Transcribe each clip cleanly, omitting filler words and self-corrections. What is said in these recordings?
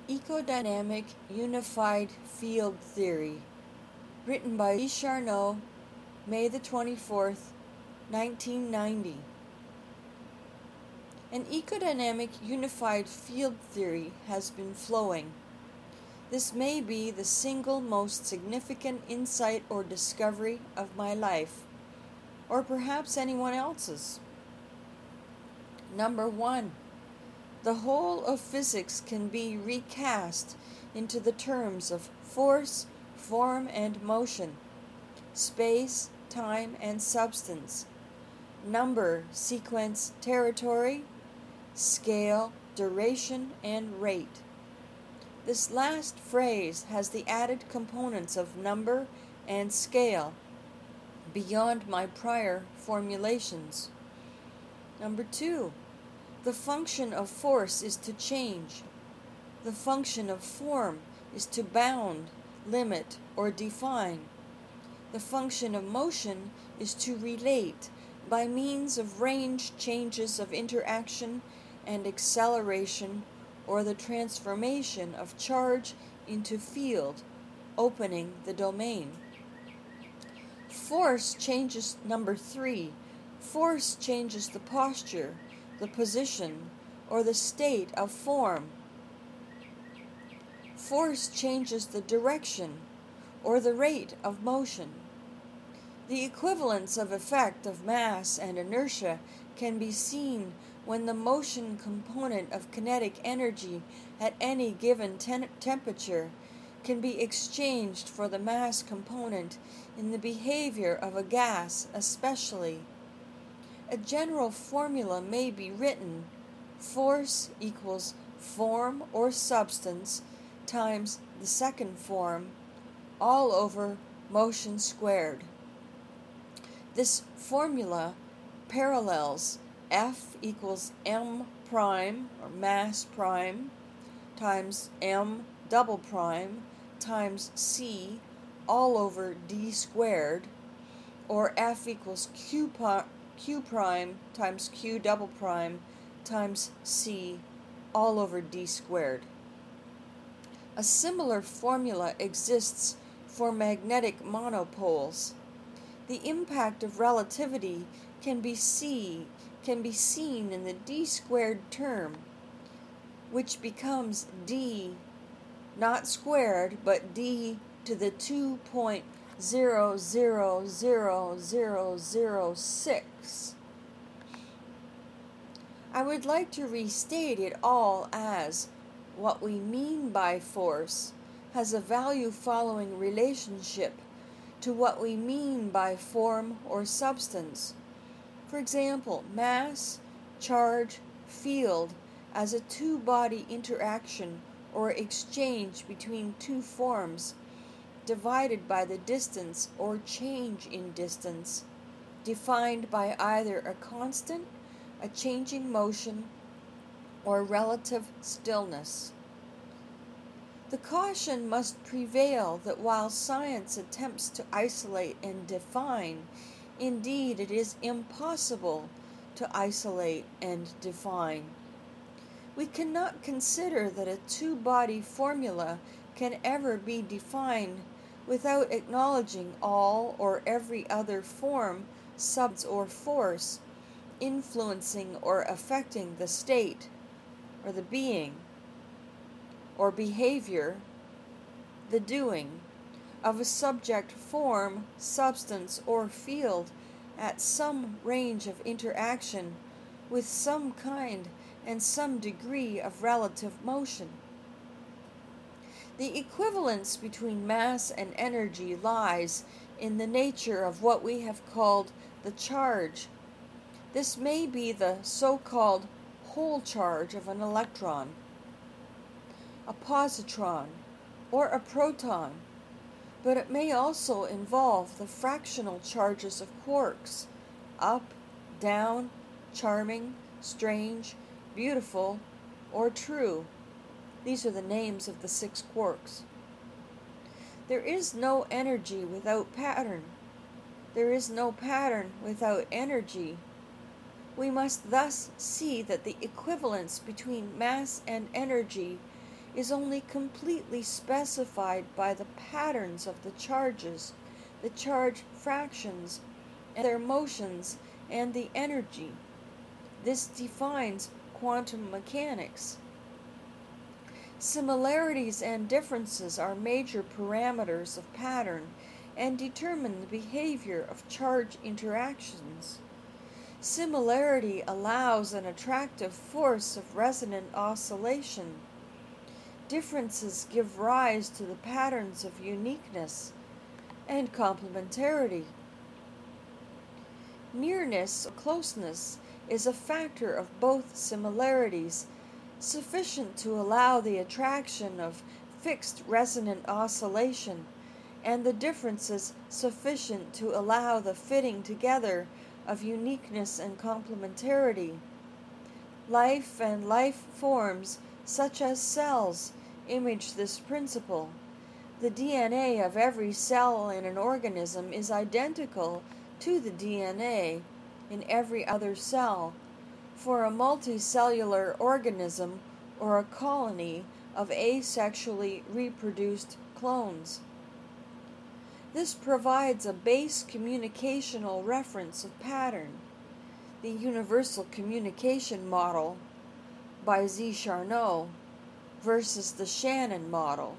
Ecodynamic Unified Field Theory, written by Lee Charnow, May the 24th, 1990. An ecodynamic unified field theory has been flowing. This may be the single most significant insight or discovery of my life, or perhaps anyone else's. Number 1. The whole of physics can be recast into the terms of force, form, and motion, space, time, and substance, number, sequence, territory, scale, duration, and rate. This last phrase has the added components of number and scale beyond my prior formulations. Number 2. The function of force is to change. The function of form is to bound, limit, or define. The function of motion is to relate by means of range changes of interaction and acceleration, or the transformation of charge into field, opening the domain. Force changes. Number 3. Force changes the posture, the position, or the state of form. Force changes the direction, or the rate of motion. The equivalence of effect of mass and inertia can be seen when the motion component of kinetic energy at any given temperature can be exchanged for the mass component in the behavior of a gas especially. A general formula may be written: force equals form or substance times the second form all over motion squared. This formula parallels F equals m prime, or mass prime, times m double prime times c all over d squared, or F equals q prime times q double prime times c all over d squared. A similar formula exists for magnetic monopoles. The impact of relativity can be seen in the d squared term, which becomes d, not squared, but d to the 2.000006. I would like to restate it all as what we mean by force has a value following relationship to what we mean by form or substance. For example, mass, charge, field as a two-body interaction or exchange between two forms divided by the distance or change in distance, defined by either a constant, a changing motion, or relative stillness. The caution must prevail that while science attempts to isolate and define, indeed it is impossible to isolate and define. We cannot consider that a two-body formula can ever be defined without acknowledging all or every other form, substance, or force influencing or affecting the state, or the being, or behavior, the doing, of a subject, form, substance, or field at some range of interaction with some kind and some degree of relative motion. The equivalence between mass and energy lies in the nature of what we have called the charge. This may be the so-called whole charge of an electron, a positron, or a proton, but it may also involve the fractional charges of quarks: up, down, charming, strange, beautiful, or true. These are the names of the 6 quarks. There is no energy without pattern. There is no pattern without energy. We must thus see that the equivalence between mass and energy is only completely specified by the patterns of the charges, the charge fractions, and their motions, and the energy. This defines quantum mechanics. Similarities and differences are major parameters of pattern and determine the behavior of charge interactions. Similarity allows an attractive force of resonant oscillation. Differences give rise to the patterns of uniqueness and complementarity. Nearness or closeness is a factor of both similarities, sufficient to allow the attraction of fixed resonant oscillation, and the differences sufficient to allow the fitting together of uniqueness and complementarity. Life and life forms, such as cells, image this principle. The DNA of every cell in an organism is identical to the DNA in every other cell. For a multicellular organism or a colony of asexually reproduced clones. This provides a base communicational reference of pattern, the universal communication model by Z. Charnow versus the Shannon model.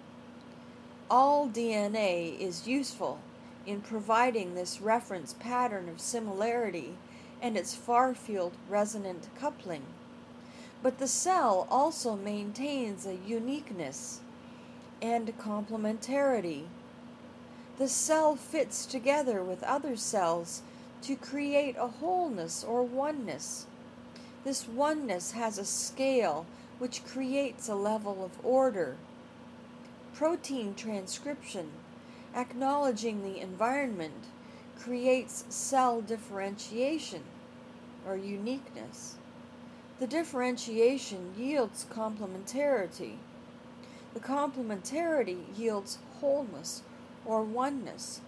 All DNA is useful in providing this reference pattern of similarity and its far-field resonant coupling. But the cell also maintains a uniqueness and complementarity. The cell fits together with other cells to create a wholeness or oneness. This oneness has a scale which creates a level of order. Protein transcription, acknowledging the environment, creates cell differentiation or uniqueness. The differentiation yields complementarity. The complementarity yields wholeness or oneness.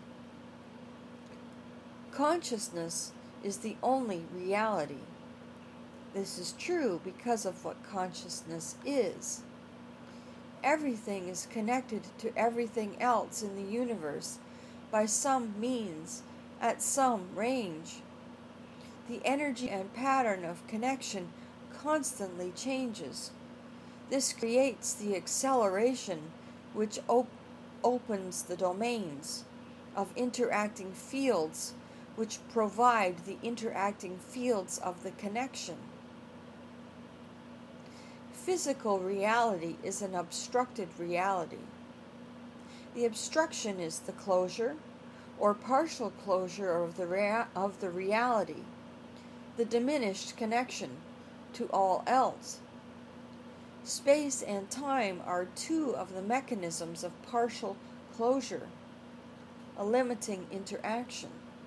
Consciousness is the only reality. This is true because of what consciousness is. Everything is connected to everything else in the universe by some means, at some range. The energy and pattern of connection constantly changes. This creates the acceleration which opens the domains of interacting fields which provide the interacting fields of the connection. Physical reality is an obstructed reality. The obstruction is the closure or partial closure of the reality, the diminished connection to all else. Space and time are two of the mechanisms of partial closure, a limiting interaction.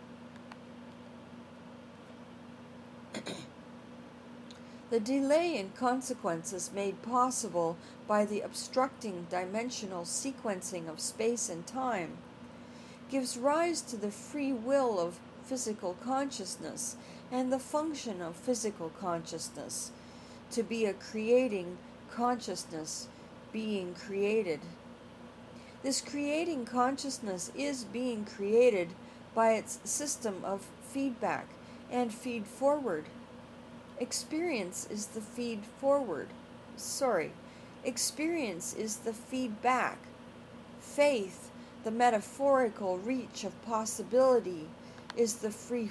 The delay in consequences made possible by the obstructing dimensional sequencing of space and time gives rise to the free will of physical consciousness and the function of physical consciousness to be a creating consciousness being created. This creating consciousness is being created by its system of feedback and feed forward. Experience is the feedback. Faith, the metaphorical reach of possibility, is the feed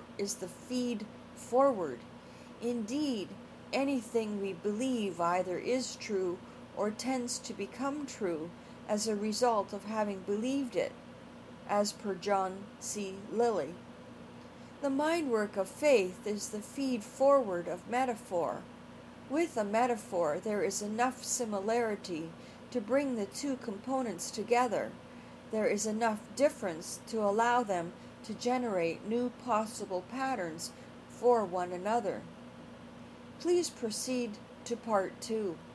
forward. Indeed, anything we believe either is true or tends to become true as a result of having believed it, as per John C. Lilly. The mind work of faith is the feed forward of metaphor. With a metaphor, there is enough similarity to bring the two components together. There is enough difference to allow them to generate new possible patterns for one another. Please proceed to Part 2.